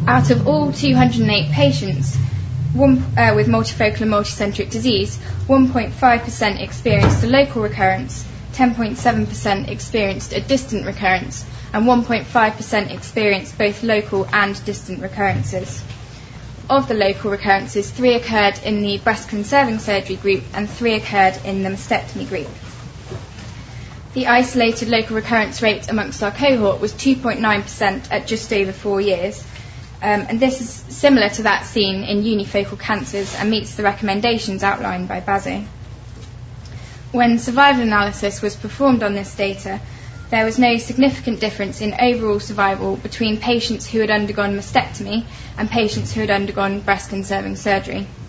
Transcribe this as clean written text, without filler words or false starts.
Out of all 208 patients with multifocal and multicentric disease, 1.5% experienced a local recurrence, 10.7% experienced a distant recurrence, and 1.5% experienced both local and distant recurrences. Of the local recurrences, 3 occurred in the breast-conserving surgery group and 3 occurred in the mastectomy group. The isolated local recurrence rate amongst our cohort was 2.9% at just over 4 years, and this is similar to that seen in unifocal cancers and meets the recommendations outlined by BASO. When survival analysis was performed on this data, there was no significant difference in overall survival between patients who had undergone mastectomy and patients who had undergone breast-conserving surgery.